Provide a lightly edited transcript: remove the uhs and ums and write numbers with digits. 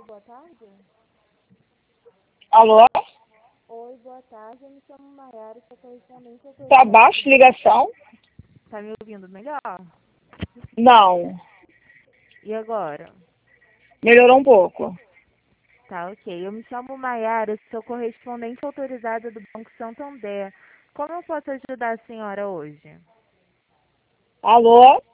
boa tarde. Alô? Oi, boa tarde. Eu me chamo Maiara, sou correspondente Tá autorizada. baixa a ligação? Tá me ouvindo melhor? Não. E agora? Melhorou um pouco. Tá, ok. Eu me chamo Maiara, sou correspondente autorizada do Banco Santander. Como eu posso ajudar a senhora hoje? Alô?